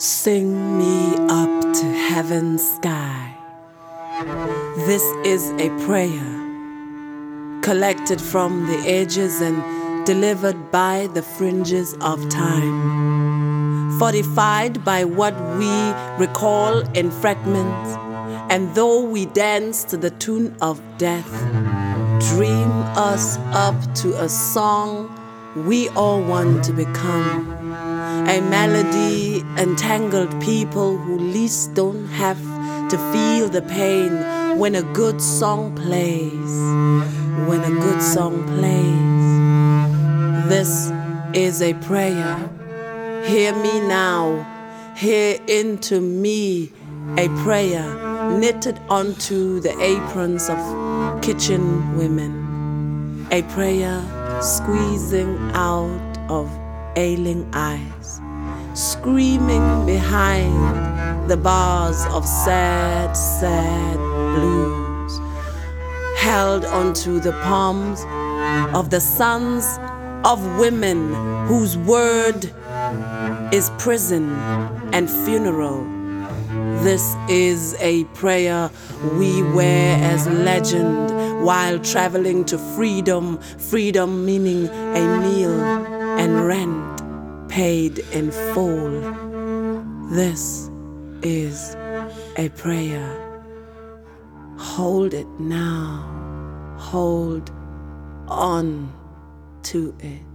Sing me up to heaven's sky. This is a prayer collected from the ages and delivered by the fringes of time, fortified by what we recall in fragments, and though we dance to the tune of death, dream us up to a song we all want to become. A melody entangled people who least don't have to feel the pain when a good song plays. When a good song plays. This is a prayer. Hear me now. Hear into me a prayer knitted onto the aprons of kitchen women. A prayer squeezing out of ailing eyes, screaming behind the bars of sad, sad blues, held onto the palms of the sons of women whose word is prison and funeral. This is a prayer we wear as legend while traveling to freedom, freedom meaning a meal and rent paid in full. This is a prayer. Hold it now. Hold on to it.